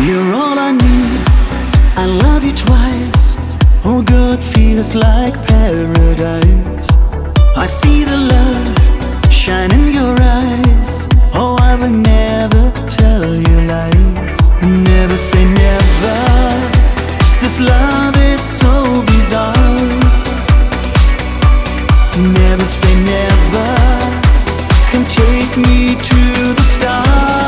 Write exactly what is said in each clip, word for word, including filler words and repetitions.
You're all I need, I love you twice. Oh girl, it feels like paradise. I see the love shine in your eyes. Oh, I will never tell you lies. Never say never. This love is so bizarre. Never say never. Come take me to the stars.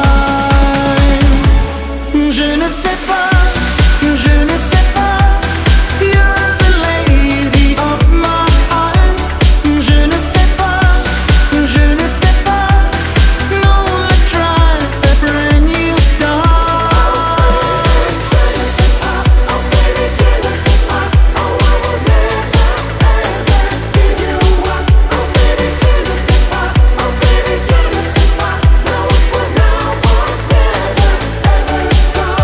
Je ne sais pas, je ne sais pas. You're the lady of my heart. Je ne sais pas, je ne sais pas. No, let's try a brand new start. Je ne sais pas, oh baby, je ne sais pas. Oh, I will never, ever give you up. Oh baby, je ne sais pas. Oh baby, je ne sais pas. No, it will now or never, ever start.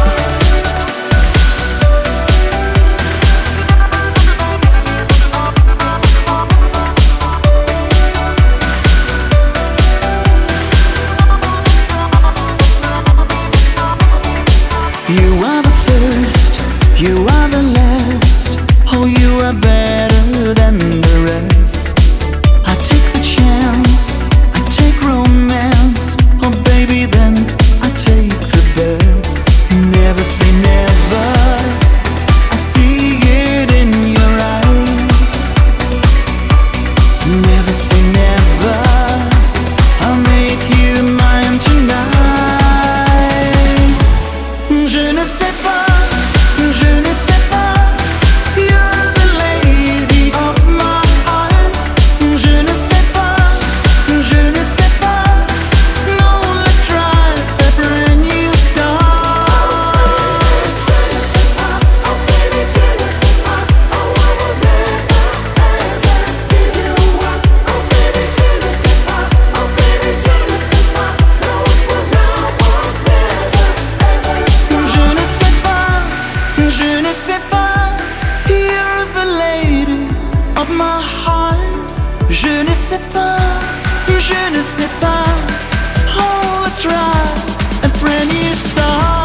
You are the first, you are the last. Oh, you are better than the rest. I take the chance, I take romance. Oh baby, then I take the best. Never say never, I see it in your eyes. Never say never, I'll make you mine tonight. Je ne sais pas, je ne sais pas. You're the lady of my heart. Je ne sais pas, je ne sais pas. No, let's try a brand new start. Je ne sais pas, oh baby, je ne sais pas. Oh, I will never, ever give you up. Oh baby, je ne sais pas. Oh baby, je ne sais pas. No, it will now or never, ever start. Je ne sais pas, je ne sais pas. You're the lady of my heart. Je ne sais pas, je ne sais pas. Oh, let's try a brand new start.